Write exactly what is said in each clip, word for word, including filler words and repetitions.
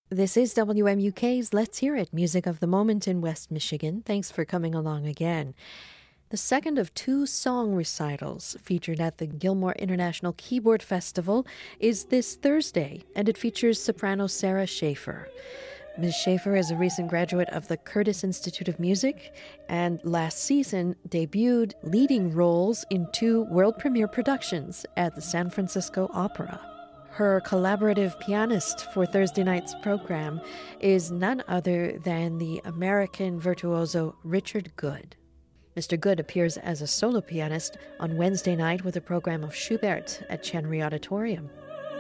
This is W M U K's Let's Hear It, music of the moment in West Michigan. Thanks for coming along again. The second of two song recitals featured at the Gilmore International Keyboard Festival is this Thursday, and it features soprano Sarah Schaefer. Miz Schaefer is a recent graduate of the Curtis Institute of Music and last season debuted leading roles in two world premiere productions at the San Francisco Opera. Her collaborative pianist for Thursday night's program is none other than the American virtuoso Richard Good. Mister Good appears as a solo pianist on Wednesday night with a program of Schubert at Chenery Auditorium.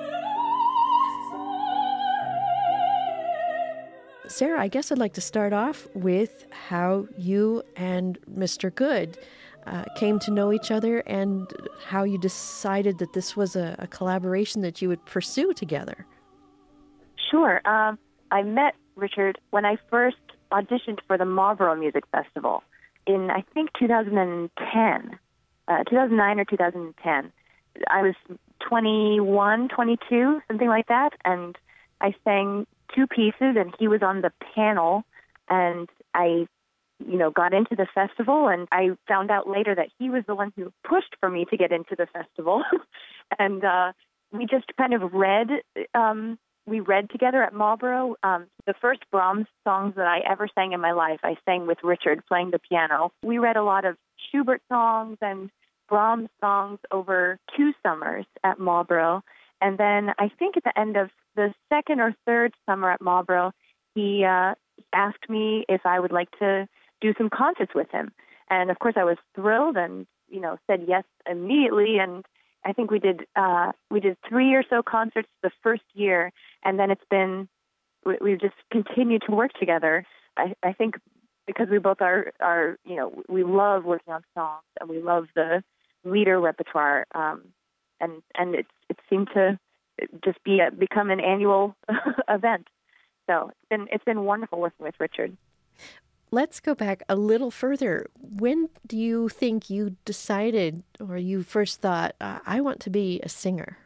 Sarah, I guess I'd like to start off with how you and Mister Good uh, came to know each other and how you decided that this was a, a collaboration that you would pursue together. Sure. Um, I met Richard when I first auditioned for the Marlboro Music Festival in, I think, two thousand ten, uh, two thousand nine or two thousand ten. I was twenty-one, twenty-two, something like that, and I sang two pieces, and he was on the panel, and I, you know, got into the festival, and I found out later that he was the one who pushed for me to get into the festival, and uh, we just kind of read, um, we read together at Marlboro. Um, the first Brahms songs that I ever sang in my life, I sang with Richard playing the piano. We read a lot of Schubert songs and Brahms songs over two summers at Marlboro. And then I think at the end of the second or third summer at Marlboro, he uh, asked me if I would like to do some concerts with him. And of course I was thrilled and, you know, said yes immediately. And I think we did uh, we did three or so concerts the first year. And then it's been, we, we've just continued to work together. I, I think because we both are, are, you know, we love working on songs and we love the leader repertoire. Um, and and it, it seemed to just be a, become an annual event. So it's been it's been wonderful working with Richard. Let's go back a little further. When do you think you decided, or you first thought, uh, I want to be a singer?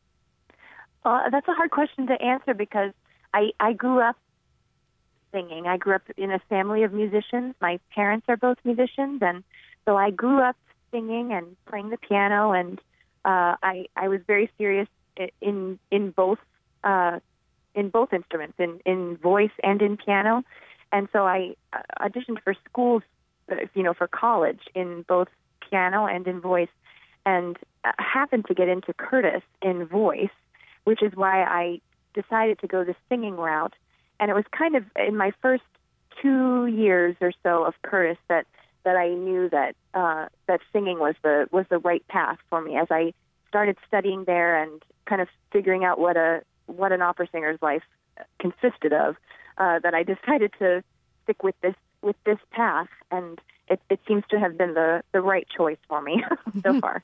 Uh, that's a hard question to answer because I, I grew up singing. I grew up in a family of musicians. My parents are both musicians, and so I grew up singing and playing the piano, and uh, I I was very serious in in both uh, in both instruments, in, in voice and in piano. And so I auditioned for schools, you know, for college in both piano and in voice, and happened to get into Curtis in voice, which is why I decided to go the singing route. And it was kind of in my first two years or so of Curtis that, that I knew that uh, that singing was the was the right path for me. As I started studying there and kind of figuring out what a what an opera singer's life consisted of, uh, that I decided to stick with this with this path, and it, it seems to have been the, the right choice for me so far.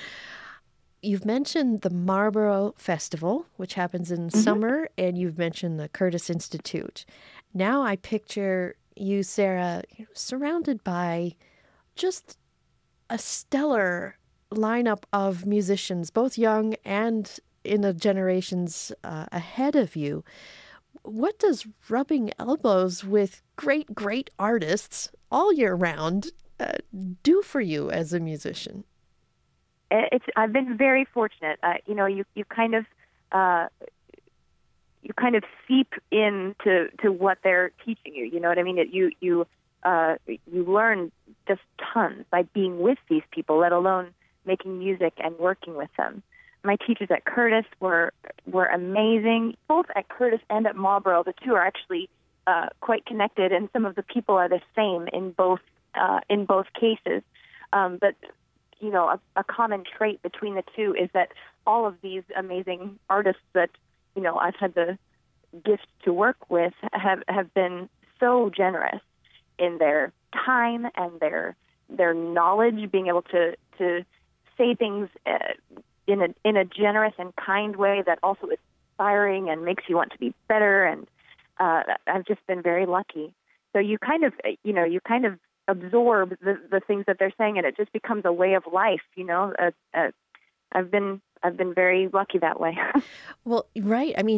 You've mentioned the Marlboro Festival, which happens in mm-hmm. summer, and you've mentioned the Curtis Institute. Now I picture you, Sarah, surrounded by just a stellar lineup of musicians, both young and in the generations uh, ahead of you. What does rubbing elbows with great, great artists all year round uh, do for you as a musician? It's I've been very fortunate. Uh, you know, you you kind of uh, you kind of seep into to what they're teaching you. You know what I mean? It, you you uh, you learn just tons by being with these people, let alone making music and working with them. My teachers at Curtis were were amazing. Both at Curtis and at Marlboro, the two are actually uh, quite connected, and some of the people are the same in both uh, in both cases. Um, but you know, a, a common trait between the two is that all of these amazing artists that you know I've had the gift to work with have have been so generous in their time and their their knowledge, being able to to say things Uh, in a in a generous and kind way that also is inspiring and makes you want to be better. And uh, I've just been very lucky. So you kind of, you know, you kind of absorb the, the things that they're saying, and it just becomes a way of life. You know, uh, uh, I've been I've been very lucky that way. Well, right. I mean,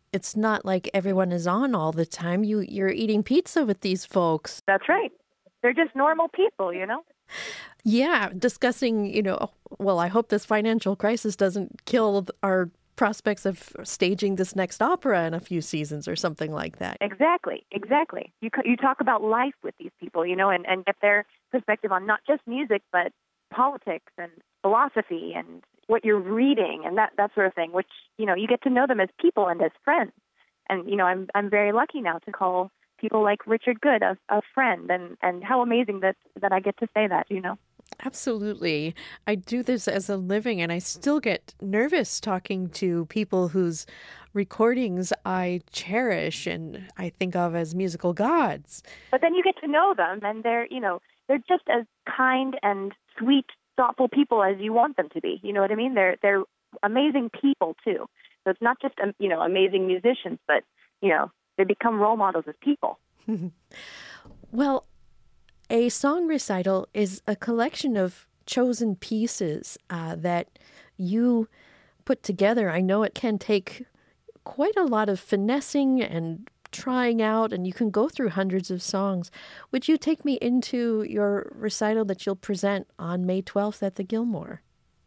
it's not like everyone is on all the time. You, you're eating pizza with these folks. That's right. They're just normal people, you know? Yeah, discussing, you know, well, I hope this financial crisis doesn't kill our prospects of staging this next opera in a few seasons or something like that. Exactly, exactly. You you talk about life with these people, you know, and, and get their perspective on not just music, but politics and philosophy and what you're reading and that, that sort of thing, which, you know, you get to know them as people and as friends. And, you know, I'm I'm very lucky now to call people like Richard Good a, a friend, and, and how amazing that, that I get to say that, you know. Absolutely. I do this as a living, and I still get nervous talking to people whose recordings I cherish and I think of as musical gods. But then you get to know them, and they're, you know, they're just as kind and sweet, thoughtful people as you want them to be. You know what I mean? They're they're amazing people too. So it's not just um, you know amazing musicians, but you know they become role models as people. Well, a song recital is a collection of chosen pieces uh, that you put together. I know it can take quite a lot of finessing and trying out, and you can go through hundreds of songs. Would you take me into your recital that you'll present on May twelfth at the Gilmore?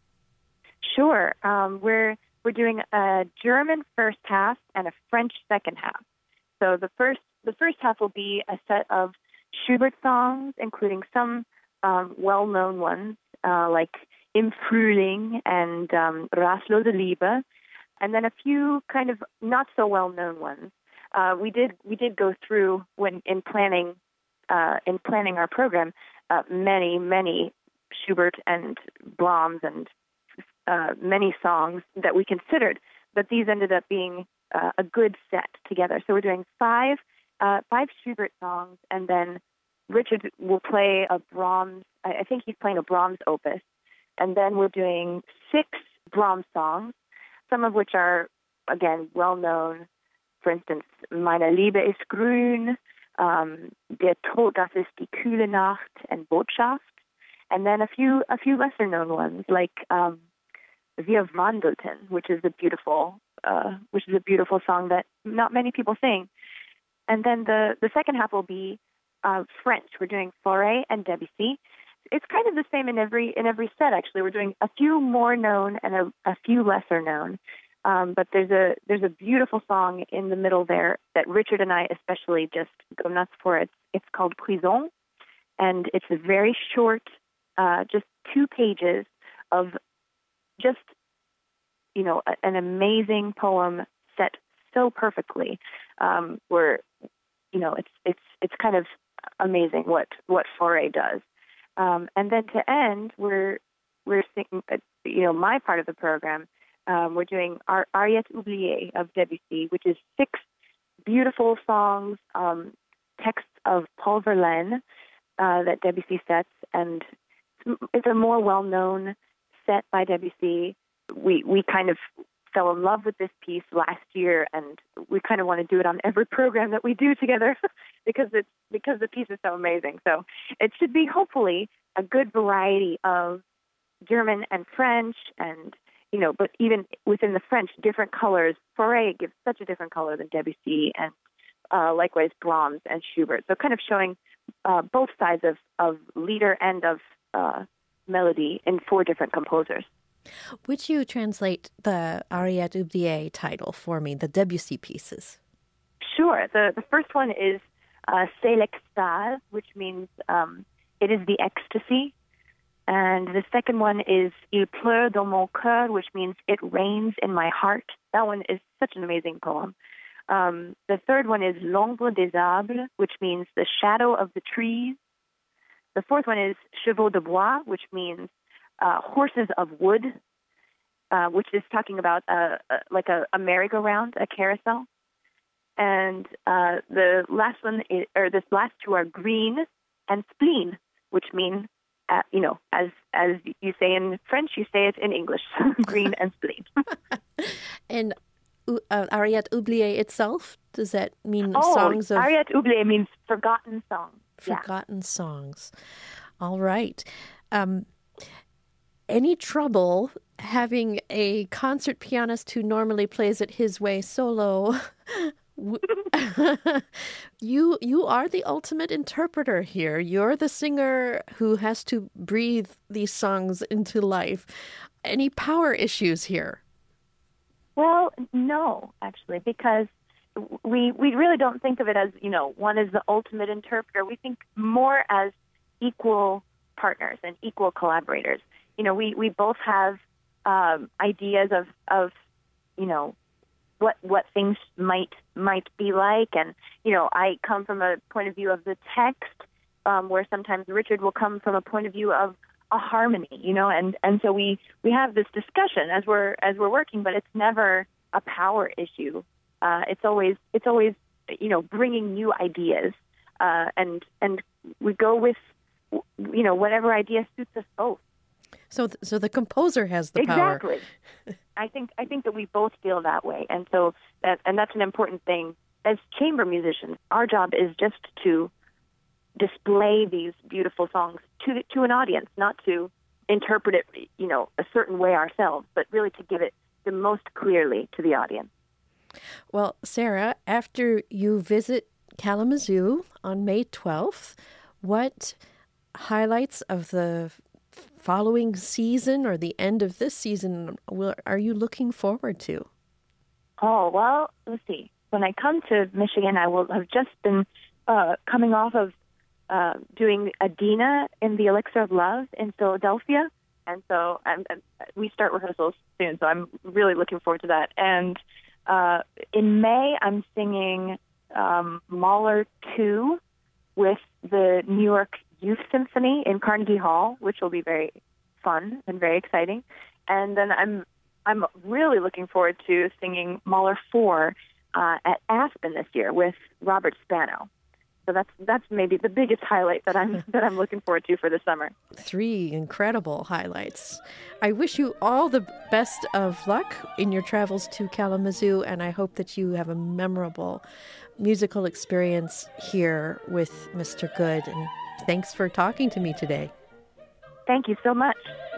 Sure. Um, we're we're doing a German first half and a French second half. So the first the first half will be a set of Schubert songs, including some um, well-known ones uh, like Im Frühling and um, Rastlose Liebe, and then a few kind of not so well-known ones. Uh, we did we did go through when in planning uh, in planning our program uh, many many Schubert and Brahms and uh, many songs that we considered, but these ended up being uh, a good set together. So we're doing five. Uh, five Schubert songs, and then Richard will play a Brahms, I I think he's playing a Brahms opus, and then we're doing six Brahms songs, some of which are, again, well-known. For instance, Meine Liebe ist grün, um, Der Tod, das ist die kühle Nacht, and Botschaft, and then a few a few lesser-known ones, like um, Wir wandelten, which is a beautiful, uh, which is a beautiful song that not many people sing. And then the, the second half will be uh, French. We're doing Fauré and Debussy. It's kind of the same in every in every set, actually. We're doing a few more known and a, a few lesser known. Um, but there's a there's a beautiful song in the middle there that Richard and I especially just go nuts for. It's it's called Prison, and it's a very short, uh, just two pages of just you know a, an amazing poem set so perfectly. Um, where you know it's it's it's kind of amazing what what Fauré does. Um, and then to end, we're we're singing, you know, my part of the program. Um, we're doing our Ariette Oubliée of Debussy, which is six beautiful songs, um, texts of Paul Verlaine uh, that Debussy sets, and it's a more well-known set by Debussy. We we kind of fell in love with this piece last year, and we kind of want to do it on every program that we do together because it's because the piece is so amazing. So it should be hopefully a good variety of German and French, and you know, but even within the French, different colors. Fauré gives such a different color than Debussy, and uh, likewise Brahms and Schubert. So kind of showing uh, both sides of of leader and of uh, melody in four different composers. Would you translate the Ariette Oubliée title for me, the Debussy pieces? Sure. The the first one is uh, C'est l'extase, which means um, it is the ecstasy. And the second one is Il pleut dans mon cœur, which means it rains in my heart. That one is such an amazing poem. Um, the third one is L'ombre des arbres, which means the shadow of the trees. The fourth one is Chevaux de bois, which means uh, horses of wood, uh, which is talking about uh, uh, like a, a merry-go-round, a carousel. And uh, the last one, is, or this last two are green and spleen, which mean, uh, you know, as as you say in French, you say it in English, green and spleen. And uh, Ariette Oubliée itself, does that mean oh, songs of... Ariette Oubliée means forgotten songs. Forgotten yeah. songs. All right. Um, any trouble having a concert pianist who normally plays it his way solo, you you are the ultimate interpreter here. You're the singer who has to breathe these songs into life. Any power issues here? Well, no, actually, because we we really don't think of it as, you know, one is the ultimate interpreter. We think more as equal partners and equal collaborators. You know, we, we both have um, ideas of, of, you know, what what things might might be like. And, you know, I come from a point of view of the text, um, where sometimes Richard will come from a point of view of a harmony, you know, and, and so we, we have this discussion as we're as we're working, but it's never a power issue. Uh, it's always it's always you know bringing new ideas, uh, and and we go with you know whatever idea suits us both. So th- so the composer has the power. Exactly. I think I think that we both feel that way, and so that and that's an important thing as chamber musicians. Our job is just to display these beautiful songs to to an audience, not to interpret it, you know, a certain way ourselves, but really to give it the most clearly to the audience. Well, Sarah, after you visit Kalamazoo on May twelfth, what highlights of the following season or the end of this season will, are you looking forward to? Oh, well, let's see. When I come to Michigan, I will have just been uh, coming off of uh, doing Adina in the Elixir of Love in Philadelphia. And so I'm, I'm, we start rehearsals soon, so I'm really looking forward to that. And uh, in May, I'm singing um, Mahler two with the New York Youth Symphony in Carnegie Hall, which will be very fun and very exciting. And then I'm I'm really looking forward to singing Mahler four uh, at Aspen this year with Robert Spano. So that's that's maybe the biggest highlight that I'm that I'm looking forward to for the summer. Three incredible highlights. I wish you all the best of luck in your travels to Kalamazoo, and I hope that you have a memorable musical experience here with Mister Good. And thanks for talking to me today. Thank you so much.